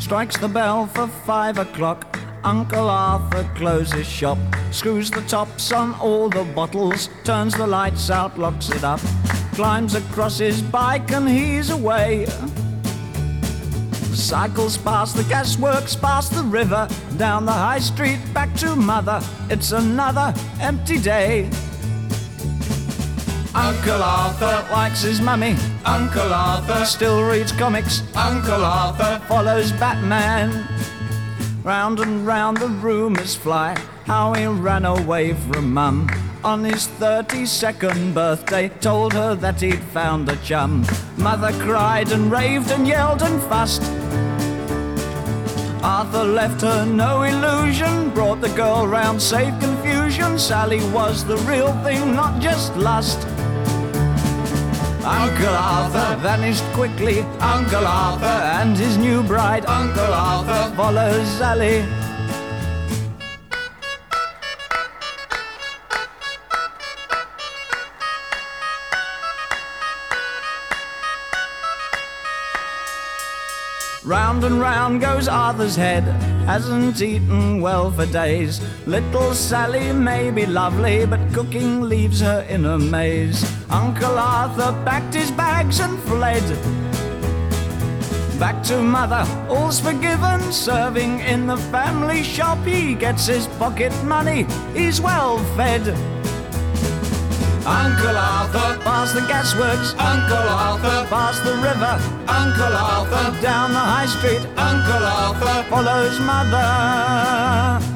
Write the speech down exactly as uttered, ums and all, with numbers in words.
Strikes the bell for five o'clock. Uncle Arthur closes shop, screws the tops on all the bottles, turns the lights out, locks it up, climbs across his bike and he's away. Cycles past the gasworks, past the river, down the high street, back to mother. It's another empty day. Uncle Arthur likes his mummy. Uncle Arthur still reads comics. Uncle Arthur follows Batman. Round and round the rumours fly, how he ran away from mum on his thirty-second birthday, told her that he'd found a chum. Mother cried and raved and yelled and fussed. Arthur left her no illusion, brought the girl round, saved confusion. Sally was the real thing, not just lust. Uncle Arthur vanished quickly. Uncle Arthur and his new bride. Uncle Arthur follows Sally. Round and round goes Arthur's head, hasn't eaten well for days. Little Sally may be lovely, but cooking leaves her in a maze. Uncle Arthur packed his bags and fled. Back to mother, all's forgiven, serving in the family shop. He gets his pocket money, he's well fed. Uncle Arthur past the gasworks. Uncle Arthur past the river. Uncle Arthur down the high street. Uncle Arthur follows mother.